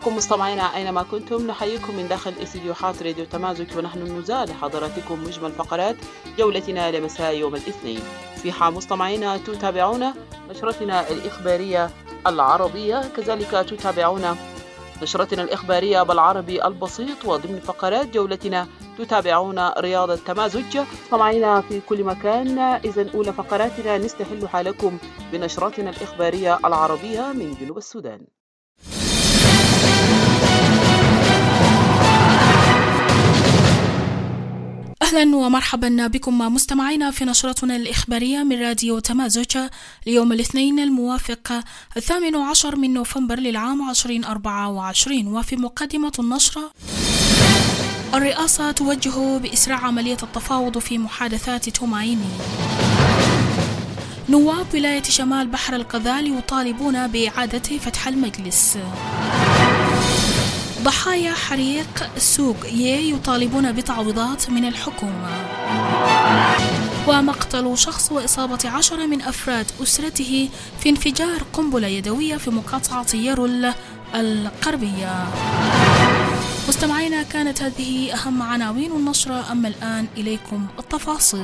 بكم مستمعينا أينما كنتم، نحييكم من داخل استديوهات راديو تمازج، ونحن نزال لحضراتكم مجمل فقرات جولتنا لمساء يوم الاثنين. في حال مستمعينا تتابعون نشرتنا الإخبارية العربية، كذلك تتابعون نشرتنا الإخبارية بالعربي البسيط، وضمن فقرات جولتنا تتابعون رياضة تمازج. مستمعينا في كل مكان، إذن أولى فقراتنا نستهل حالكم بنشرتنا الإخبارية العربية من جنوب السودان. أهلا ومرحبا بكم مستمعينا في نشرتنا الإخبارية من راديو تمازج ليوم الاثنين الموافق 18 من نوفمبر للعام 2024. وفي مقدمة النشرة: الرئاسة توجه بإسراع عملية التفاوض في محادثات تومايني. نواب ولاية شمال بحر الغزال يطالبون بإعادة فتح المجلس. ضحايا حريق سوق يطالبون بتعويضات من الحكومة. ومقتل شخص وإصابة 10 من أفراد أسرته في انفجار قنبلة يدوية في مقاطعة يرول الغربية. مستمعينا، كانت هذه أهم عناوين النشرة، أما الآن إليكم التفاصيل.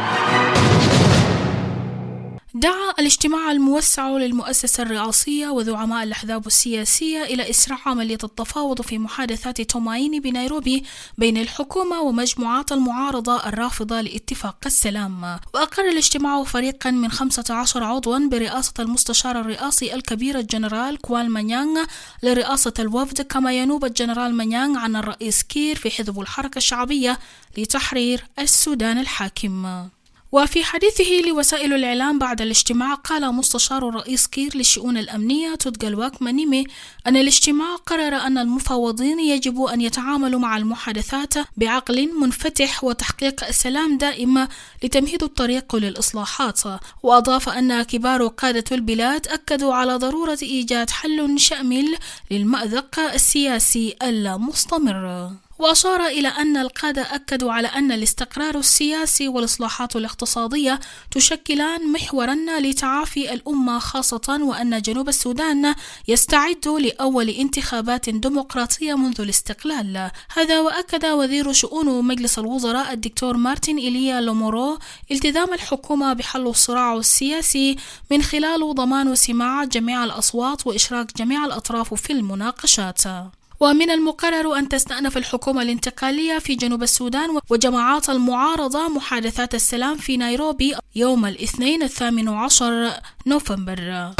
دعا الاجتماع الموسع للمؤسسة الرئاسية وزعماء الأحزاب السياسية إلى إسراع عملية التفاوض في محادثات تومايني بنيروبي بين الحكومة ومجموعات المعارضة الرافضة لاتفاق السلام. وأقر الاجتماع فريقا من 15 عضوا برئاسة المستشار الرئاسي الكبير الجنرال كوال مانيانغ لرئاسة الوفد، كما ينوب الجنرال مانيانغ عن الرئيس كير في حزب الحركة الشعبية لتحرير السودان الحاكم. وفي حديثه لوسائل الإعلام بعد الاجتماع، قال مستشار الرئيس كير للشؤون الأمنية تودغالواك مانيمي أن الاجتماع قرر أن المفاوضين يجب أن يتعاملوا مع المحادثات بعقل منفتح وتحقيق السلام دائم لتمهيد الطريق للإصلاحات. وأضاف أن كبار قادة البلاد أكدوا على ضرورة إيجاد حل شامل للمأزق السياسي المستمر. وأشار إلى أن القادة أكدوا على أن الاستقرار السياسي والإصلاحات الاقتصادية تشكلان محورا لتعافي الأمة خاصة، وأن جنوب السودان يستعد لأول انتخابات ديمقراطية منذ الاستقلال. هذا وأكد وزير شؤون مجلس الوزراء الدكتور مارتن إيليا لومورو التزام الحكومة بحل الصراع السياسي من خلال ضمان سماع جميع الأصوات وإشراك جميع الأطراف في المناقشات. ومن المقرر أن تستأنف الحكومة الانتقالية في جنوب السودان وجماعات المعارضة محادثات السلام في نيروبي يوم الاثنين 18 نوفمبر.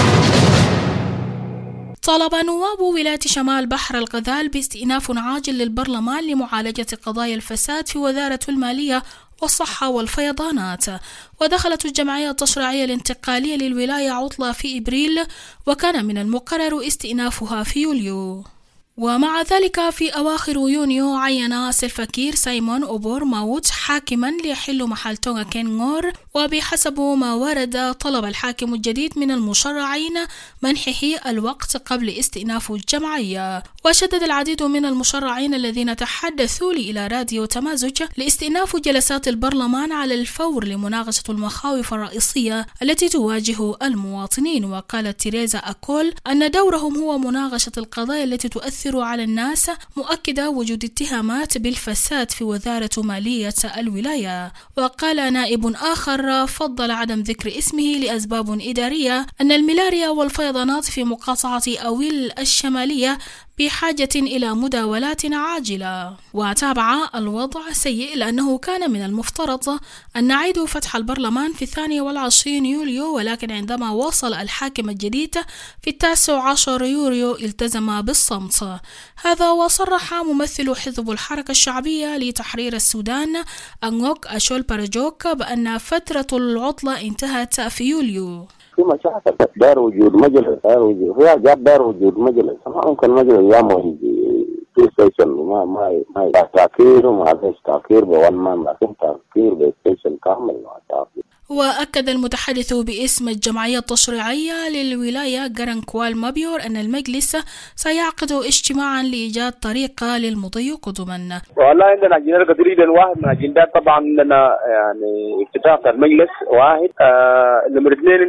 طلب نواب ولاية شمال بحر الغزال باستئناف عاجل للبرلمان لمعالجة قضايا الفساد في وزارة المالية والصحة والفيضانات. ودخلت الجمعية التشريعية الانتقالية للولاية عطلة في إبريل، وكان من المقرر استئنافها في يوليو. ومع ذلك في أواخر يونيو عين سلفا كير سايمون أوبور ماوت حاكما ليحل محل تونغا كين غور. وبحسب ما ورد، طلب الحاكم الجديد من المشرعين منحه الوقت قبل استئناف الجمعية. وشدد العديد من المشرعين الذين تحدثوا إلى راديو تمازج لاستئناف جلسات البرلمان على الفور لمناقشة المخاوف الرئيسية التي تواجه المواطنين. وقالت تيريزا أكول أن دورهم هو مناقشة القضايا التي تؤثر على الناس، مؤكدة وجود اتهامات بالفساد في وزارة مالية الولاية. وقال نائب آخر فضل عدم ذكر اسمه لأسباب إدارية أن الملاريا والفيضانات في مقاطعة أويل الشمالية بحاجة إلى مداولات عاجلة. وتابع الوضع سيء لأنه كان من المفترض أن نعيد فتح البرلمان في 22 يوليو، ولكن عندما وصل الحاكم الجديد في 19 يوليو التزم بالصمت. هذا وصرح ممثل حزب الحركة الشعبية لتحرير السودان أنغوك أشول باراجوك بأن فترة العطلة انتهت في يوليو. في مشاكل دار وجود مجلس، فيها جاب دار وجود مجلس، ما ممكن مجلس يعمل في ستيشن ما تأخير وما فيش تأخير بوان مان، لكن تأخير بستيشن كامل ما تأخير. وأكد المتحدث باسم الجمعية التشريعية للولاية جارن كوال مابيور أن المجلس سيعقد اجتماعا لإيجاد طريقة للمضي قدما. والله عندنا أجندات كثيرة، واحد من الأجندات طبعا عندنا يعني افتتاح المجلس واحد. نمرة 2 عندنا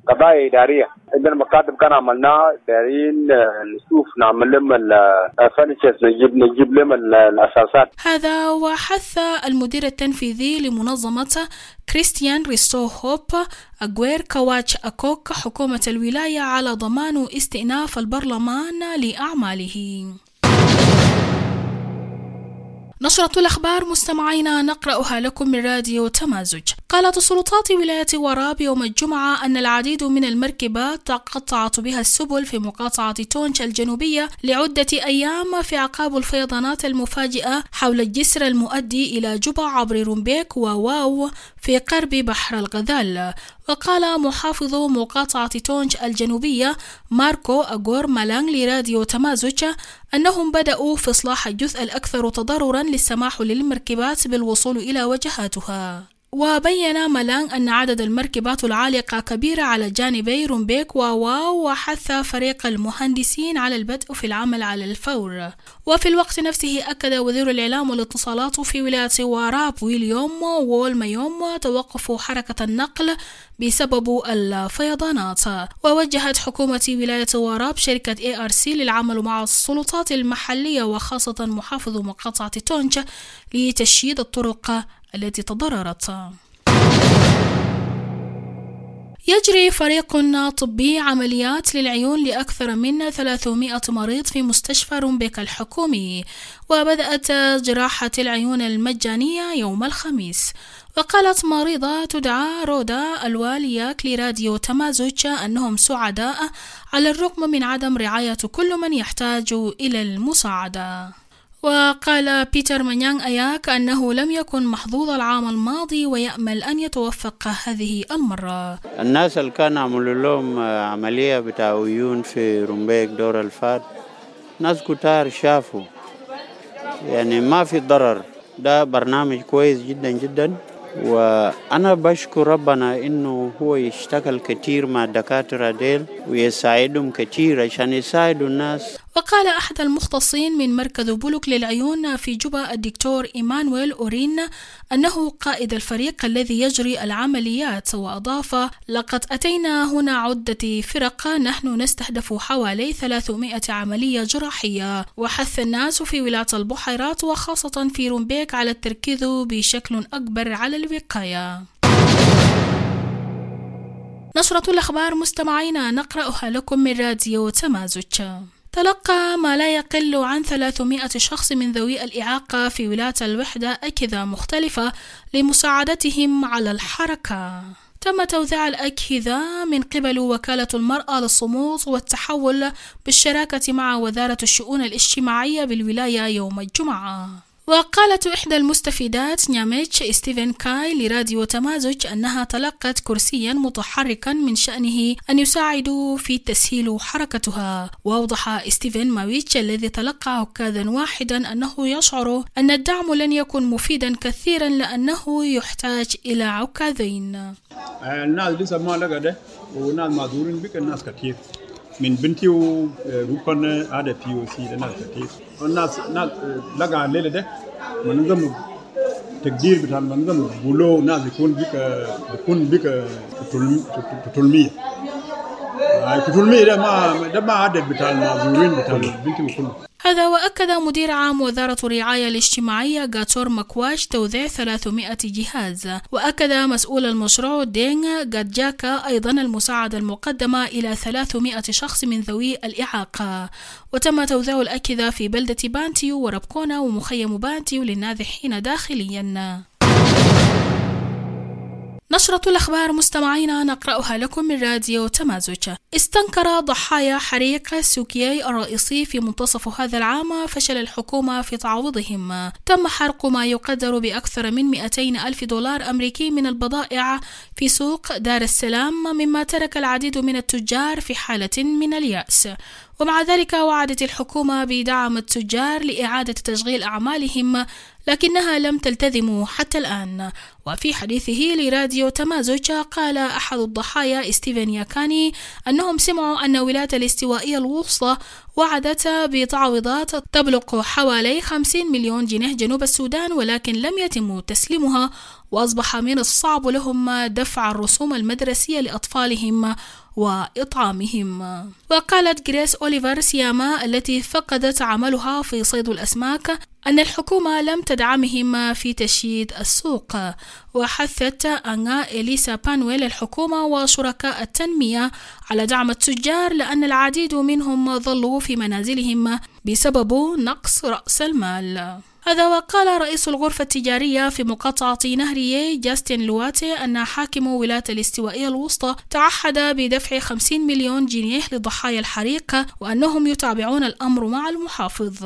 قضايا إدارية. عندنا مكاتب كان عملناها دايرين نشوف نعمل لهم الفرنشز نجيب لهم الأساسات. هذا وحث المدير التنفيذي لمنظمة كريستيان ريستو هوب أغوير كواتش أكوك حكومة الولاية على ضمان استئناف البرلمان لأعماله. نشرة الأخبار مستمعينا نقرأها لكم من راديو تمازج. قالت سلطات ولاية وراب يوم الجمعة أن العديد من المركبات تقطعت بها السبل في مقاطعة تونش الجنوبية لعدة أيام في أعقاب الفيضانات المفاجئة حول الجسر المؤدي إلى جوبا عبر رومبيك وواو في قرب بحر الغزال. وقال محافظ مقاطعة تونش الجنوبية ماركو أغور مالانغ لراديو تمازج أنهم بدأوا في إصلاح الجزء الأكثر تضررا للسماح للمركبات بالوصول إلى وجهاتها. وبين مالانغ أن عدد المركبات العالقة كبيرة على جانبي رومبيك وواو، وحث فريق المهندسين على البدء في العمل على الفور. وفي الوقت نفسه أكد وزير الإعلام والاتصالات في ولاية وراب ويليوم وولميوم توقف حركة النقل بسبب الفيضانات. ووجهت حكومة ولاية وراب شركة ARC للعمل مع السلطات المحلية وخاصة محافظ مقاطعة تونش لتشييد الطرق التي تضررت. يجري فريق طبي عمليات للعيون لأكثر من 300 مريض في مستشفى رومبيك الحكومي، وبدأت جراحة العيون المجانية يوم الخميس. وقالت مريضة تدعى رودا الوالياك لراديو تمازج أنهم سعداء على الرغم من عدم رعاية كل من يحتاج إلى المساعدة. وقال بيتر مانيانغ أياك أنه لم يكن محظوظ العام الماضي ويأمل أن يتوفق هذه المرة. الناس اللي كانوا عملوا لهم عملية بتاع عيون في رومبيك دور الفات ناس كتار شافوا يعني ما في ضرر. ده برنامج كويس جدا جدا، وأنا بشكر ربنا إنه هو يشتغل كتير مع الدكاترة ديل ويساعدهم كتير عشان يساعدوا الناس. وقال أحد المختصين من مركز بولوك للعيون في جوبا الدكتور إيمانويل أورين أنه قائد الفريق الذي يجري العمليات، وأضاف: لقد أتينا هنا عدة فرق، نحن نستهدف حوالي 300 عملية جراحية. وحث الناس في ولاية البحيرات وخاصة في رومبيك على التركيز بشكل أكبر على الوقاية. نشرة الأخبار مستمعينا نقرأها لكم من راديو تمازج. تلقى ما لا يقل عن 300 شخص من ذوي الإعاقة في ولاية الوحدة أجهزة مختلفة لمساعدتهم على الحركة. تم توزيع الأجهزة من قبل وكالة المرأة للصمود والتحول بالشراكة مع وزارة الشؤون الاجتماعية بالولاية يوم الجمعة. وقالت إحدى المستفيدات نياميتش ستيفن كاي لراديو تمازج أنها تلقت كرسيا متحركا من شأنه أن يساعد في تسهيل حركتها. وأوضح ستيفن ماويتش الذي تلقى عكازا واحدا أنه يشعر أن الدعم لن يكون مفيدا كثيرا لأنه يحتاج إلى عكازين. الناس لسه ما لقى وناس معذورين بك الناس كثير من بنتي وروكان هذا POC الناس كثير والناس لقى الليلة ده منظم تقدير بتاع منظم بولو ناس يكون بك كتلمية ده ما عدد بتاع المعذورين بتاع البنتي وكله. هذا وأكد مدير عام وزارة الرعاية الاجتماعية غاتور مكواش توزيع 300 جهاز. وأكد مسؤول المشروع دينغ غاتجاكا أيضا المساعدة المقدمة إلى 300 شخص من ذوي الإعاقة. وتم توزيع الأجهزة في بلدة بانتيو وربكونا ومخيم بانتيو للنازحين داخليا. نشرة الأخبار مستمعينا نقرأها لكم من راديو تمازج. استنكر ضحايا حريق سوكيي الرئيسي في منتصف هذا العام فشل الحكومة في تعويضهم. تم حرق ما يقدر بأكثر من 200,000 دولار أمريكي من البضائع في سوق دار السلام، مما ترك العديد من التجار في حالة من اليأس. ومع ذلك وعدت الحكومة بدعم التجار لإعادة تشغيل أعمالهم، لكنها لم تلتزم حتى الآن. وفي حديثه لراديو تمازج قال أحد الضحايا ستيفن ياكاني أنهم سمعوا أن ولاية الاستوائية الوسطى وعدت بتعويضات تبلغ حوالي 50 مليون جنيه جنوب السودان، ولكن لم يتم تسليمها. وأصبح من الصعب لهم دفع الرسوم المدرسية لأطفالهم وإطعامهم. وقالت جريس أوليفر سياما التي فقدت عملها في صيد الأسماك أن الحكومة لم تدعمهم في تشييد السوق، وحثت أنغا إليسا بانويل الحكومة وشركاء التنمية على دعم التجار لأن العديد منهم ظلوا في منازلهم بسبب نقص رأس المال. هذا وقال رئيس الغرفة التجارية في مقاطعة نهرية جاستن لواتي أن حاكم ولاية الاستوائية الوسطى تعهد بدفع 50 مليون جنيه لضحايا الحريق وأنهم يتابعون الأمر مع المحافظ.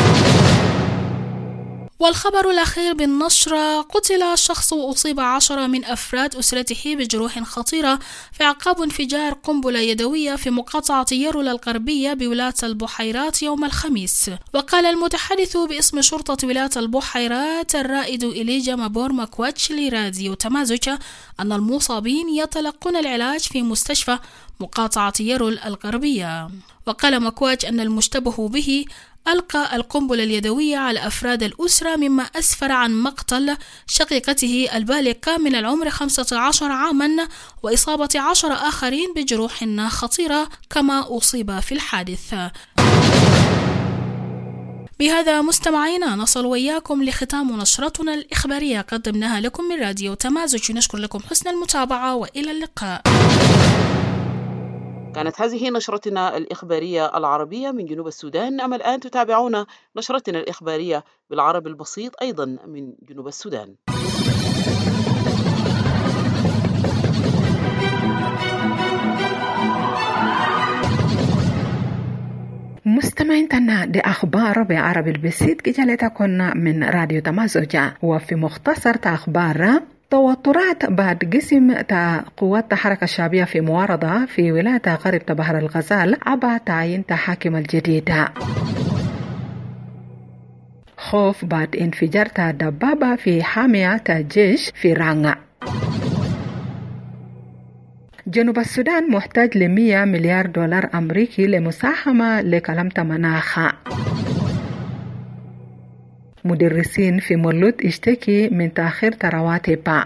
والخبر الأخير بالنشرة: قتل شخص وأصيب 10 من أفراد أسرته بجروح خطيرة في أعقاب انفجار قنبلة يدوية في مقاطعة يرولا الغربية بولاية البحيرات يوم الخميس. وقال المتحدث باسم شرطة ولاية البحيرات الرائد إليجا مابور ماكواتش لراديو تمازوكا أن المصابين يتلقون العلاج في مستشفى مقاطعة يرول الغربية. وقال ماكواتش أن المشتبه به ألقى القنبلة اليدوية على أفراد الأسرة مما أسفر عن مقتل شقيقته البالغة من العمر 15 عاما وإصابة 10 آخرين بجروح خطيرة كما أصيب في الحادث. بهذا مستمعينا نصل وإياكم لختام نشرتنا الإخبارية قدمناها لكم من راديو تمازج. نشكر لكم حسن المتابعة وإلى اللقاء. كانت هذه نشرتنا الإخبارية العربية من جنوب السودان. أما الآن تتابعون نشرتنا الإخبارية بالعربي البسيط أيضا من جنوب السودان. مستمعينا دي أخبار بعربي البسيط جلتكن من راديو تمازوجة. وفي مختصر أخبار: توترات بعد قسم قوات الحركة الشعبية في معارضة في ولاية غرب بحر الغزال عبر تعيين حاكم الجديد. خوف بعد انفجار دبابة في حامية الجيش في رانغا. جنوب السودان محتاج ل$100 مليار أمريكي لمساهمة لكلمة مناخ. مدرسين في مولود اشتكي من تأخير رواتب.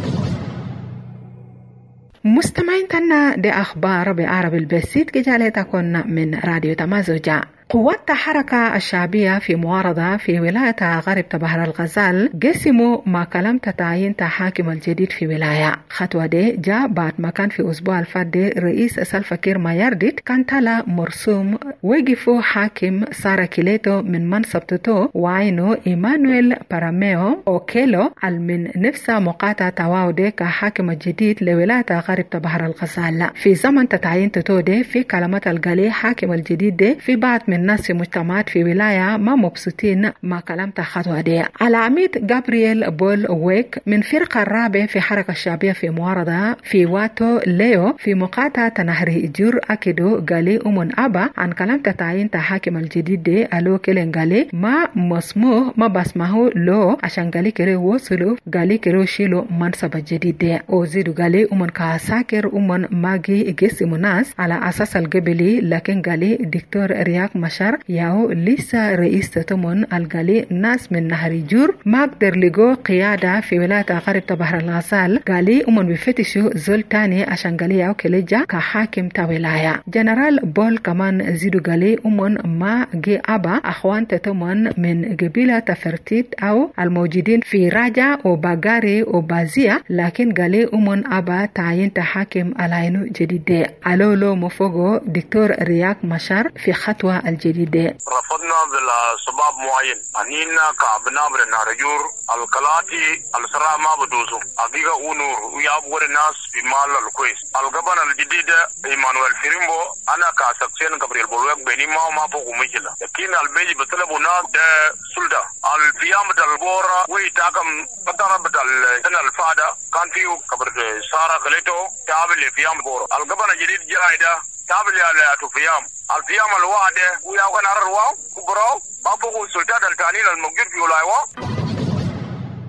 مستمعين تنا دي أخبار بعربي البسيط جالتكن من راديو تمازوجة. قوات الحركة الشعبية في معارضة في ولاية غرب بحر الغزال قسموا ما كلام تعيين حاكم الجديد في ولاية. خطوة دي جاء بعد ما كان في أسبوع الفات رئيس سلفا كير مايارديت كان تلا مرسوم وقفوا حاكم سارة كيليتو من منصب توتو وعينو إيمانويل باراميو أوكيلو من نفس مقاطعة تواودي كحاكم الجديد لولاية غرب بحر الغزال. في زمن تعيين توتو دي في كلمات القلي حاكم الجديد دي في بعض من الناس في مجتمعات في ولاية ما مبسوطين ما كلمت خطوة دي. العميد جابرييل بول ويك من فرقة الرابع في حركة الشعبية في معارضة في واتو ليو في مقاطعة نهر جور أكيدو قالي أمون أبا عن كلمت تعيين حاكم الجديد دي ألو كيلين قالي ما مسموه ما بسمه لو عشان قالي كيلو وصلوا قالي كيلو شيلو منصب الجديد دي. وزيدو قالي أمون كاساكر أمون ماجي قسموا ناس على أساس القبلي لكن قالي دكتور رياك مشار ياو لسه رئيس تتمون القالي ناس من نهر جور ما قدر لقوا قيادة في ولاية غرب بحر الغزال قالي أمون بفتشوا زول تاني عشان قالي ياو كليجا كحاكم تاولاية. جنرال بول كمان زيدو قالي أمون ما جي أبا أخوان تتمون من قبيلة تفرتيت أو الموجودين في راجا وباغاري وبازية لكن قالي أمون أبا تعيين تحاكم العينو جديد. ألولو مفوغو دكتور رياك مشار في خطوة الجديدة. رفضنا بالسباب معين أنينا كابنابر نارجور الكلاتي السراء ما بدوزو أبيغا أونور ويابور الناس في مال الكويس القبان الجديدة إيمانويل فيريمبو أنا كاسكسين قبريل بولوك بيني ما فوقو مجلة لكن البيجي بطلبنا ده سلطة الفيام البورة ويتاكم بطرة السنة الفادة كان فيه قبر سارة خليتو تابل الفيام بورة القبان الجديد جايدة تابل على فيام الفيام الواحدة وياو كان عرروا كبراو بابو سلطان التانين الموجود في ولايوا.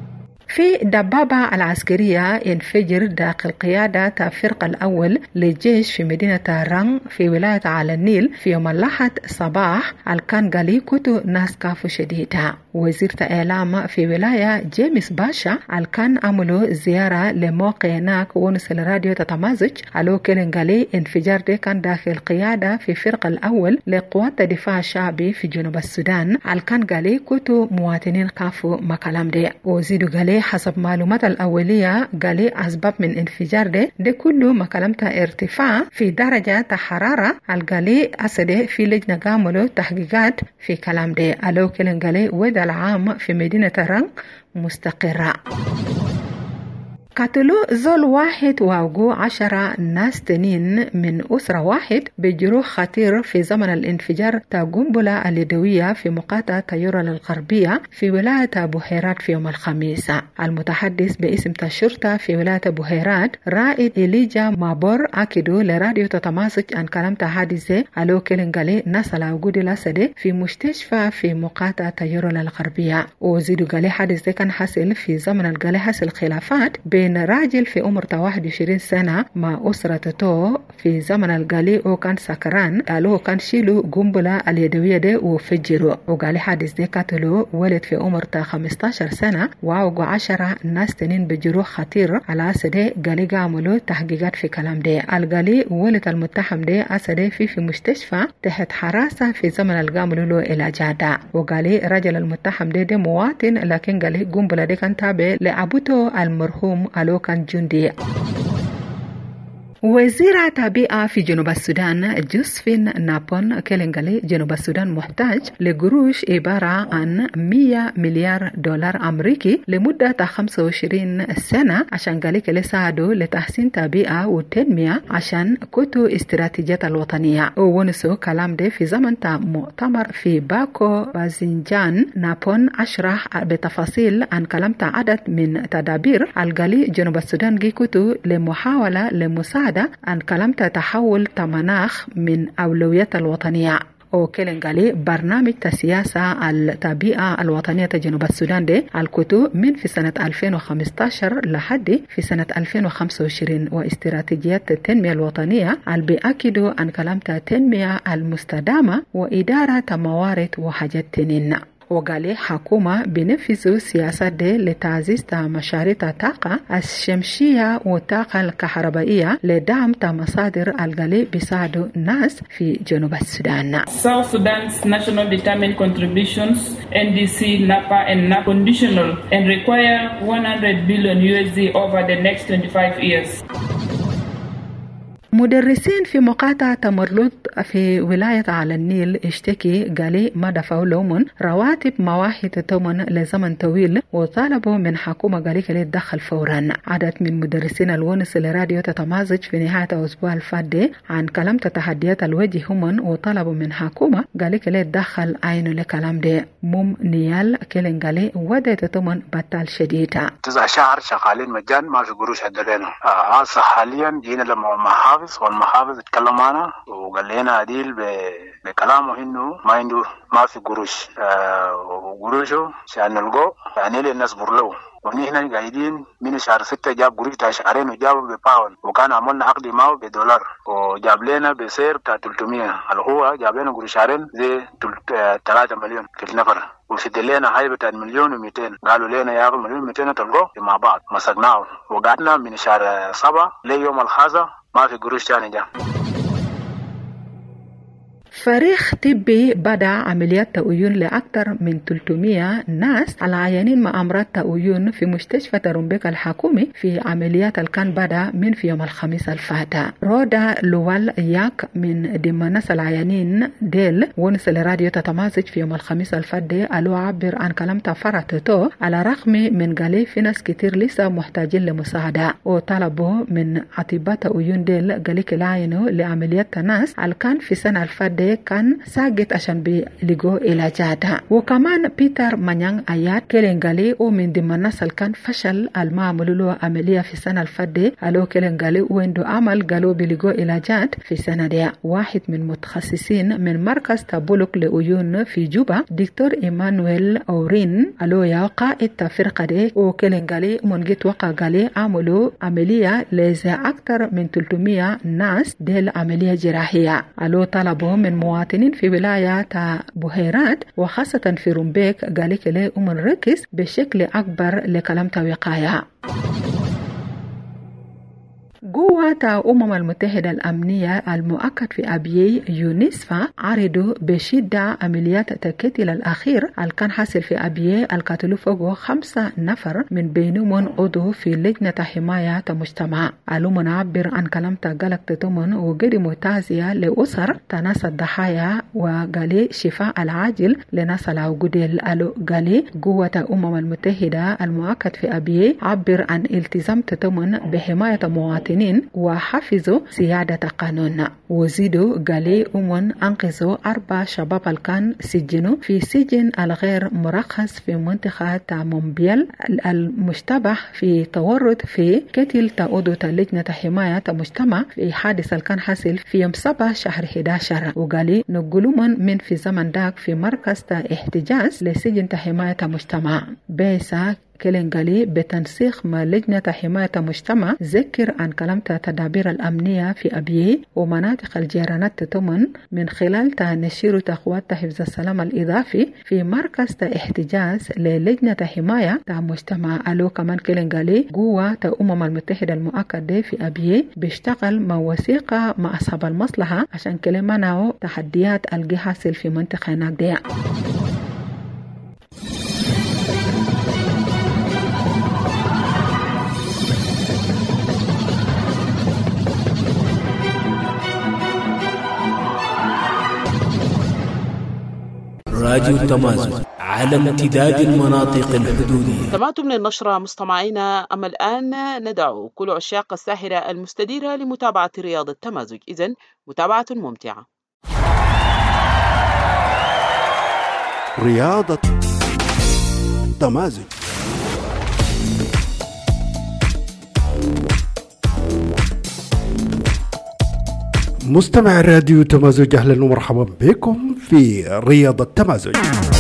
في دبابة العسكرية انفجر داخل قيادة الفرقة الأول للجيش في مدينة رانغ في ولاية على النيل في يوم الأحد صباح الكان قالي كتو ناس كافو شديدة. وزير الإعلام في ولاية جيمس باشا الكان عملوا زيارة لموقع هناك ونس الراديو تتمازج على كلن قالي انفجار دي كان داخل قيادة في فرقة الأول لقوات الدفاع الشعبي في جنوب السودان. الكان قالي كتو مواطنين كافو مكالام دي. وزيدو قالي حسب معلومات الأولية قالي أسباب من انفجار دي كله مكالمتها ارتفاع في درجة حرارة. القالي أسده في لجنة قاملوا تحقيقات في كلام دي. ألو كلن قالي ودا العام في مدينة رانغ مستقرة. قتلوا زول واحد ووقعوا 10 ناس تانيين من أسرة واحد بجروح خطير في زمن الانفجار تا قنبلة اليدوية في مقاطعة تايورا الغربية في ولاية بحيرات في يوم الخميس. المتحدث باسم الشرطة في ولاية بحيرات رائد إليجا مابور أكدوا لراديو تتماسك عن كلام حادثة ألو كلنغالي نسل وجود الأسد في مستشفى في مقاطعة تايورا الغربية. وزيدوا قالي حادث كان حصل في زمن القالي حصل خلافات بين راجل في عمر 21 سنة مع أسرته في زمن القالي وكان سكران. قالوا كان شيلوا قنبلة اليدوية دي وفجروا. وقالي حادث دي قتلوا ولد في عمر 15 سنة ووقعوا 10 ناس تانيين بجروح خطير. على أسد قالي قاملوا تحقيقات في كلام دي. القالي ولد المتهم دي أسد في مستشفى تحت حراسة في زمن القاملوا له علاجات. وقالي رجل المتهم دي مواطن لكن قالي قنبلة دي كان تابع لأبوته المرحوم ألو كان جندي. وزيرة البيئة في جنوب السودان جوزفين نابون كيلنغالي جنوب السودان محتاج لقروش عبارة عن 100 مليار دولار أمريكي لمدة 25 سنة عشان قالي كلي ساعدوا لتحسين البيئة والتنمية عشان كتو استراتيجيات الوطنية. ونسو كلام ده في زمن مؤتمر في باكو بازنجان. نابون أشرح بتفاصيل عن كلام عدد من تدابير القالي جنوب السودان جي كتو لمحاولة لمساعدة عن كلام تحول المناخ من أولويات الوطنية. وكيلنغالي برنامج السياسة التبيئة الوطنية جنوب السودان دي الكتو من في سنة 2015 لحد في سنة 2025 واستراتيجيات التنمية الوطنية اللي بيأكدوا عن كلام التنمية المستدامة وإدارة موارد وحاجات تنين. وقالي حكومة بنفذوا سياسات دي لتعزيز مشاريع الطاقة الشمسية والطاقة الكهربائية لدعم مصادر القالي بيساعدوا الناس في جنوب السودان. South Sudan's national determined contributions NDC, NAPA and NAP conditional and require $100 billion over the next 25 years. مدرسين في مقاطعة تمرلود في ولاية على النيل اشتكي قالي ما دفعوا لهم رواتب مواهب تمن لزمن طويل وطالبوا من حكومة قالي كلي تدخل فورا. عدد من مدرسين الونس لراديو تتمازج في نهاية الأسبوع الفادي عن كلام تحديات الوجه هم وطالبوا من حكومة قالي كلي تدخل عينه لكلام ده. نيال كلين قالي ودت تمن بطال شديدة 9 شهر شغالين مجان ما في قروش عندنا. هسه حاليا جينا لما والمحافظ اتكلم معنا وقال لنا عديل بكلامه انه ما في قروش وقروشه عشان نلقوه يعني لنا نصبر له. ونحن قاعدين من شهر 6 جاب قروش بتاع شهرين وجابوا بباوند وكان عملنا عقد معه $1 وجاب لنا بسعر بتاع 300 اللي هو جاب لنا قروش شهرين زي 3 مليون كل نفر وسد لنا هاي بتاع 1,200,000 قالوا لنا يا 1,200,000 تلقوه مع بعض مسكناه وقعدنا من شهر 7 ليوم الخازة ما في قروش تاني جا. فريق طبي بدأ عمليات تأويون لأكثر من 300 ناس العيانين مع أمراض تأويون في مستشفى رومبيك الحكومي في عمليات الكان بدأ من في يوم الخميس الفات. رودا لوال ياك من ضمن ناس العيانين ديل ونس الراديو تتمازج في يوم الخميس الفات دي قالوا عبر عن كلام تفرطته على رغم من قالي في ناس كتير لسه محتاجين لمساعدة وطلبوا من أطباء تأويون ديل قالي كلاينو لعمليات ناس الكان في سنة الفات دي ده كان ساقط عشان بيلقوا علاجات. وكمان بيتر مانيان آيات كيلنغالي ومن ضمن الناس اللي كان فشل المعمل له عملية في السنة الفادة ألو كيلنغالي ويندو عمل قالوا بيلقوا علاجات في السنة دي. واحد من متخصصين من مركز تابولوك لعيون في جوبا دكتور إيمانويل أورين ألو يا قائد فرقة دي وكيلنغالي منجت وقع قالي عملوا عملية لزي أكثر من 300 ناس دي العملية جراحية. ألو طلبوا من مواطنين في ولاية بحيرات وخاصة في رومبيك قالك لي نركز بشكل أكبر لكلام وقاية. قوة المتحدة الأمنية المؤكد في أبيي يونسفا عرضوا بشدة عمليات التكتل الأخير اللي كان حاصل في أبيي القتلوا فوق 5 نفر من بينهم عضو في لجنة حماية المجتمع. ألوم نعبر عن كلام تقلق تتمن وقدموا تعزية لأسر تناس الضحايا وقالي شفاء العاجل لناس العقوديل. قالي قوة المتحدة المؤكد في أبيي عبر عن التزام تتمن بحماية مواطنين وحفظوا سيادة قانون. وزيدوا قالي أنقذوا 4 شباب الكان سجنوا في سجن الغير مرخص في منطقة مومبيل المشتبه في تورط في قتل تعودوا لجنة حماية المجتمع في حادث الكان حاصل في يوم 7 شهر 11. وقالي نقلوا من في زمن داك في مركز احتجاز لسجن حماية المجتمع. بيسا كيلنغالي بتنسيق مع لجنة حماية المجتمع ذكر عن كلام التدابير الأمنية في أبيي ومناطق الجيرانات تتمن من خلال تنشير تقوات حفظ السلام الإضافي في مركز احتجاز للجنة حماية المجتمع. ألو كمان كيلنغالي قوة المتحدة المؤكدة في أبيي بيشتغل مع وثيقة مع أصحاب المصلحة عشان كلمة تحديات الجي حاصل في منطقة ناقدية. راديو تمازن على امتداد المناطق الحدودية. سمعتم من النشرة مستمعينا. أما الآن ندعو كل عشاق الساحرة المستديرة لمتابعة رياضة تمازج. إذن متابعة ممتعة. رياضة تمازج. مستمع الراديو تمازج، أهلا ومرحبا بكم في رياضة تمازج.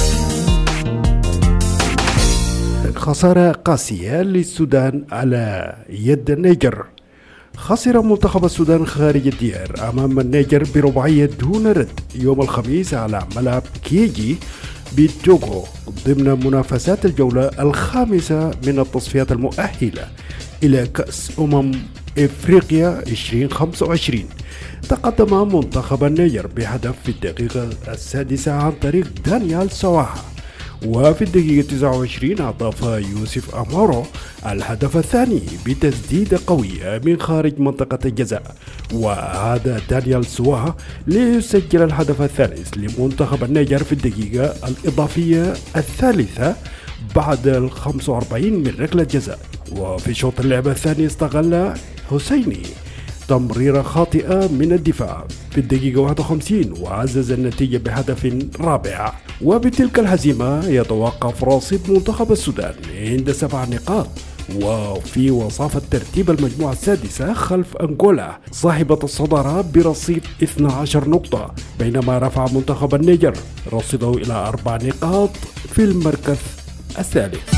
خسارة قاسية للسودان على يد النيجر. خسر منتخب السودان خارج الديار أمام النيجر برباعية دون رد يوم الخميس على ملعب كيجي بالتوغو ضمن منافسات الجولة الخامسة من التصفيات المؤهلة إلى كأس إفريقيا 2025. تقدم منتخب النيجر بهدف في الدقيقة 6 عن طريق دانيال سواها، وفي الدقيقة 29 أضاف يوسف أمورو الهدف الثاني بتسديدة قوية من خارج منطقة الجزاء، وعاد دانيال سواها ليسجل الهدف الثالث لمنتخب النيجر في الدقيقة الإضافية الثالثة بعد 45 من ركلة جزاء. وفي شوط اللعبة الثاني استغل حسيني تمريرة خاطئة من الدفاع في الدقيقة 51 وعزز النتيجة بهدف رابع. وبتلك الهزيمة يتوقف رصيد منتخب السودان عند 7 نقاط، وفي وصافة ترتيب المجموعة السادسة خلف أنغولا صاحبة الصدارة برصيد 12 نقطة، بينما رفع منتخب النيجر رصيده إلى 4 نقاط في المركز الثالث.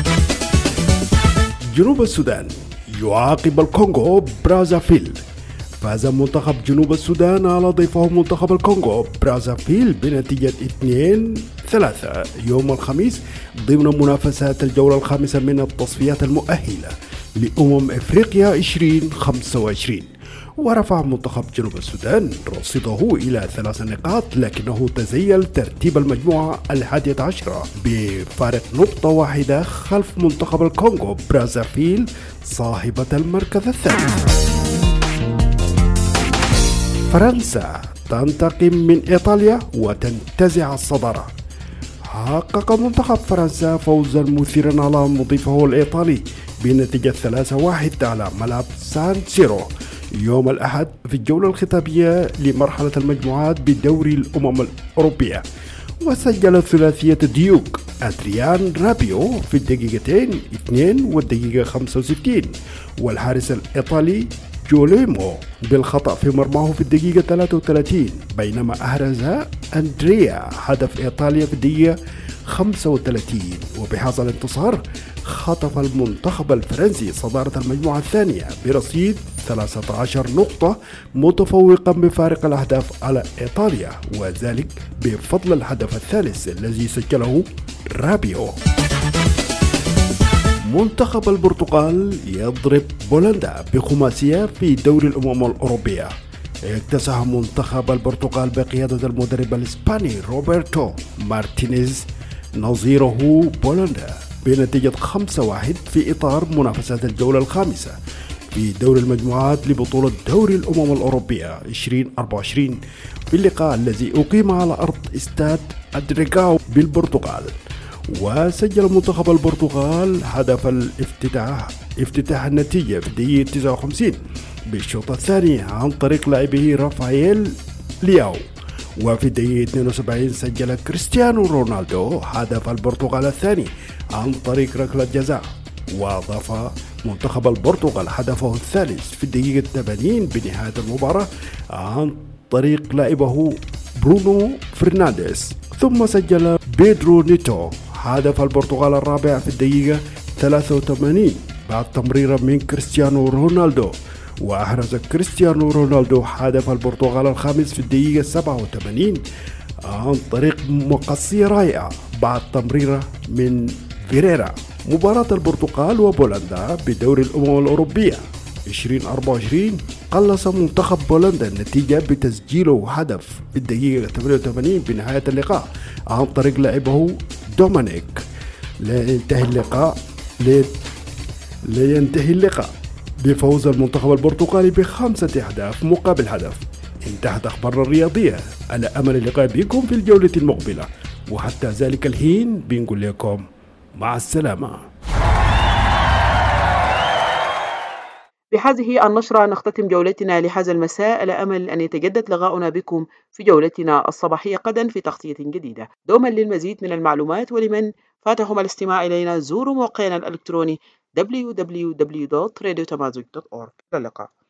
جنوب السودان يعاقب الكونغو برازافيل. فاز منتخب جنوب السودان على ضيفه منتخب الكونغو برازافيل بنتيجة 2-3 يوم الخميس ضمن منافسات الجولة الخامسة من التصفيات المؤهلة لأفريقيا 2025. ورفع منتخب جنوب السودان رصيده إلى 3 نقاط، لكنه تزيل ترتيب المجموعة 11 بفارق نقطة واحدة خلف منتخب الكونغو برازافيل صاحبة المركز الثالث. فرنسا تنتقم من إيطاليا وتنتزع الصدارة. حقق منتخب فرنسا فوزا مثيرا على مضيفه الإيطالي بنتيجة 3-1 على ملعب سان سيرو يوم الأحد في الجولة الختامية لمرحلة المجموعات بدوري الأمم الأوروبية، وسجل ثلاثية ديوك أدريان رابيو في الدقيقتين 2 والدقيقة 65، والحارس الإيطالي جوليمو بالخطأ في مرماه في الدقيقة 33، بينما أحرز أندريا هدف إيطاليا في الدقيقة 35. وبهذا الانتصار خطف المنتخب الفرنسي صدارة المجموعة الثانية برصيد 13 نقطة، متفوقا بفارق الأهداف على إيطاليا، وذلك بفضل الهدف الثالث الذي سجله رابيو. منتخب البرتغال يضرب بولندا بخماسية في دوري الأمم الأوروبية. اكتسح منتخب البرتغال بقيادة المدرب الإسباني روبرتو مارتينيز نظيره بولندا بنتيجة 5-1 في إطار منافسات الجولة الخامسة في دور المجموعات لبطولة دوري الأمم الأوروبية 2024 في اللقاء الذي أقيم على أرض استاد أدريغاو بالبرتغال. وسجل منتخب البرتغال هدف افتتاح النتيجة في الدقيقة 59 بالشوط الثاني عن طريق لاعبه رافائيل لياو، وفي الدقيقة 72 سجل كريستيانو رونالدو هدف البرتغال الثاني عن طريق ركلة جزاء، وأضاف منتخب البرتغال هدفه الثالث في الدقيقة 80 بنهاية المباراة عن طريق لاعبه برونو فرنانديز، ثم سجل بيدرو نيتو هدف البرتغال الرابع في الدقيقة 83 بعد تمريرة من كريستيانو رونالدو، وأحرز كريستيانو رونالدو هدف البرتغال الخامس في الدقيقة 87 عن طريق مقصية رائعة بعد تمريرة من فيريرا. مباراة البرتغال وبولندا بدوري الأمم الأوروبية 2024 قلص منتخب بولندا النتيجة بتسجيله هدف في الدقيقة 88 بنهاية اللقاء عن طريق لاعبه دومينيك. لينتهي اللقاء بفوز المنتخب البرتغالي ب5 أهداف مقابل هدف. انتهت أخبارنا الرياضية، على أمل اللقاء بكم في الجولة المقبلة، وحتى ذلك الحين بنقول لكم مع السلامة. بهذه النشرة نختتم جولتنا لهذا المساء، على أمل أن يتجدد لقاؤنا بكم في جولتنا الصباحية غدا في تغطية جديدة. دوما للمزيد من المعلومات ولمن فاتهم الاستماع إلينا زوروا موقعنا الإلكتروني www.radiotamazig.org. إلى اللقاء.